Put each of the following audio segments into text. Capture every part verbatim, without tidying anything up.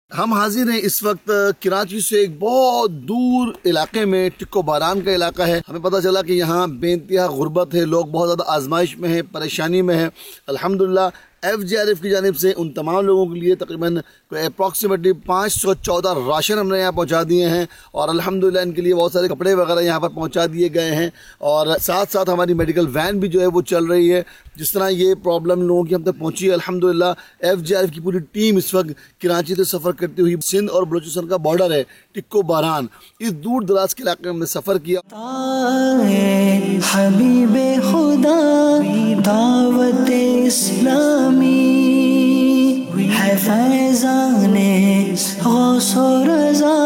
ہم حاضر ہیں اس وقت کراچی سے ایک بہت دور علاقے میں، ٹکو باران کا علاقہ ہے۔ ہمیں پتہ چلا کہ یہاں بے انتہا غربت ہے، لوگ بہت زیادہ آزمائش میں ہیں، پریشانی میں ہیں۔ الحمدللہ ایف جی آر ایف کی جانب سے ان تمام لوگوں کے لیے تقریباً اپروکسیمیٹلی پانچ سو چودہ راشن ہم نے یہاں پہنچا دیے ہیں، اور الحمدللہ ان کے لیے بہت سارے کپڑے وغیرہ یہاں پر پہنچا دیے گئے ہیں، اور ساتھ ساتھ ہماری میڈیکل وین بھی جو ہے وہ چل رہی ہے۔ جس طرح یہ پرابلم لوگوں کی ہم تک پہنچی ہے، الحمدللہ ایف جی آر ایف کی پوری ٹیم اس وقت کراچی سے سفر کرتی ہوئی سندھ اور بلوچستان کا بارڈر ہے ٹکو باران، اس دور دراز کے علاقے میں ہم نے سفر کیا۔ حبیب خدا دعوت اسلامی ہے، فیضان غوث و رضا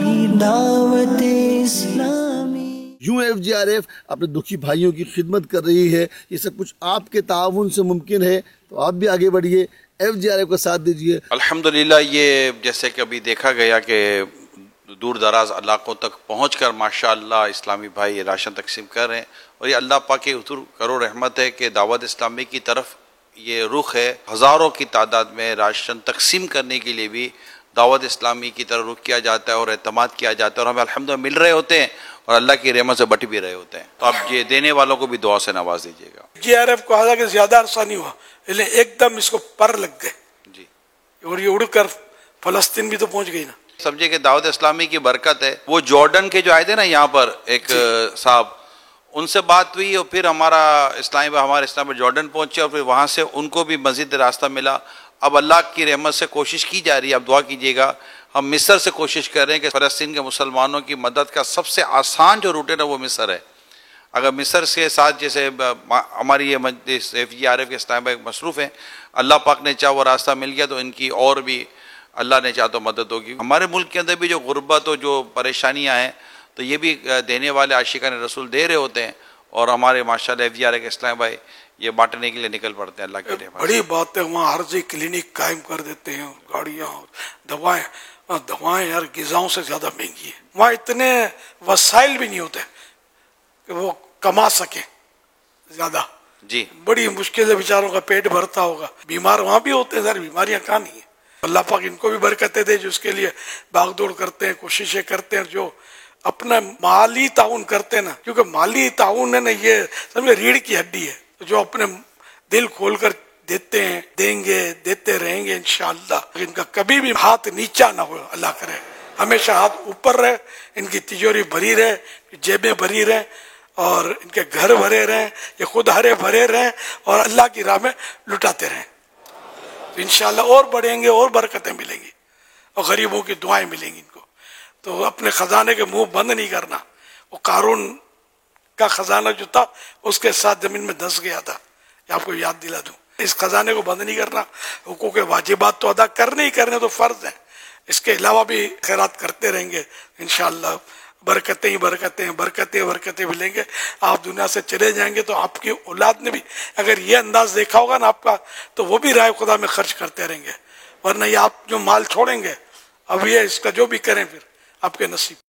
دعوت اسلامی۔ یوں ایف جی آر ایف اپنے دکھی بھائیوں کی خدمت کر رہی ہے۔ یہ سب کچھ آپ کے تعاون سے ممکن ہے، تو آپ بھی آگے بڑھیے، ایف جی آر ایف کا ساتھ دیجیے۔ الحمدللہ یہ جیسے کہ ابھی دیکھا گیا کہ دور دراز علاقوں تک پہنچ کر ماشاءاللہ اسلامی بھائی راشن تقسیم کر رہے ہیں، اور یہ اللہ پاک کی حضور کرو رحمت ہے کہ دعوت اسلامی کی طرف یہ رخ ہے۔ ہزاروں کی تعداد میں راشن تقسیم کرنے کے لیے بھی دعوت اسلامی کی طرف رخ کیا جاتا ہے اور اعتماد کیا جاتا ہے، اور ہمیں الحمدللہ مل رہے ہوتے ہیں اور اللہ کی رحمت سے بٹ بھی رہے ہوتے ہیں۔ تو آپ یہ دینے والوں کو بھی دعا سے نواز دیجیے گا۔ جی آر ایف کو حالانکہ زیادہ عرصہ نہیں ہوا، لیکن ایک دم اس کو پر لگ گئے جی، اور یہ اڑ کر فلسطین بھی تو پہنچ گئی نا۔ سمجھے کہ دعوت اسلامی کی برکت ہے۔ وہ جارڈن کے جو آئے تھے نا یہاں پر ایک صاحب، ان سے بات ہوئی اور پھر ہمارا اسلامی ہمارے اسلام جارڈن پہنچے، اور پھر وہاں سے ان کو بھی مزید راستہ ملا۔ اب اللہ کی رحمت سے کوشش کی جا رہی ہے، اب دعا کیجیے گا۔ ہم مصر سے کوشش کر رہے ہیں کہ فلسطین کے مسلمانوں کی مدد کا سب سے آسان جو روٹ ہے نا وہ مصر ہے۔ اگر مصر کے ساتھ جیسے ہماری یہ مجلس ایف جی آر ایف کے اسلام بھائی مصروف ہیں، اللہ پاک نے چاہا وہ راستہ مل گیا تو ان کی اور بھی اللہ نے چاہا تو مدد ہوگی۔ ہمارے ملک کے اندر بھی جو غربت اور جو پریشانیاں ہیں تو یہ بھی دینے والے عاشقان رسول دے رہے ہوتے ہیں، اور ہمارے ماشاءاللہ ایف جی آر ایف کے اسلام بھائی یہ بانٹنے کے لیے نکل پڑتے ہیں۔ اللہ کے رحمت سے بڑی بات ہے، وہاں عرضی کلینک قائم کر دیتے ہیں، گاڑیاں اور دوائیں دوائیں یار غذاؤں سے زیادہ مہنگی ہیں۔ وہاں اتنے وسائل بھی نہیں ہوتے کہ وہ کما سکیں زیادہ، جی، بڑی مشکل سے بیچاروں کا پیٹ بھرتا ہوگا۔ بیمار وہاں بھی ہوتے ہیں، ساری بیماریاں کہاں نہیں ہیں۔ اللہ پاک ان کو بھی برکتیں دے جو اس کے لیے بھاگ دوڑ کرتے ہیں، کوششیں کرتے ہیں، جو اپنا مالی تعاون کرتے ہیں نا، کیونکہ مالی تعاون ہے نا یہ سمجھے ریڑھ کی ہڈی ہے، جو اپنے دل کھول کر دیتے ہیں، دیں گے، دیتے رہیں گے انشاءاللہ۔ ان کا کبھی بھی ہاتھ نیچا نہ ہو، اللہ کرے ہمیشہ ہاتھ اوپر رہے، ان کی تجوری بھری رہے، جیبیں بھری رہیں، اور ان کے گھر بھرے رہیں، یہ خود ہرے بھرے رہیں، اور اللہ کی راہ میں لٹاتے رہیں۔ انشاءاللہ اور بڑھیں گے اور برکتیں ملیں گی، اور غریبوں کی دعائیں ملیں گی ان کو۔ تو اپنے خزانے کے منہ بند نہیں کرنا۔ وہ قارون کا خزانہ جو تھا اس کے ساتھ زمین میں دھس گیا تھا، یہ آپ کو یاد دلا دوں۔ اس خزانے کو بند نہیں کرنا، حقوق واجبات تو ادا کرنے ہی کرنے تو فرض ہیں، اس کے علاوہ بھی خیرات کرتے رہیں گے انشاءاللہ۔ برکتیں ہی برکتیں برکتیں برکتیں ملیں گے۔ آپ دنیا سے چلے جائیں گے تو آپ کی اولاد نے بھی اگر یہ انداز دیکھا ہوگا نا آپ کا، تو وہ بھی راہ خدا میں خرچ کرتے رہیں گے، ورنہ یہ آپ جو مال چھوڑیں گے اب یہ اس کا جو بھی کریں پھر آپ کے نصیب۔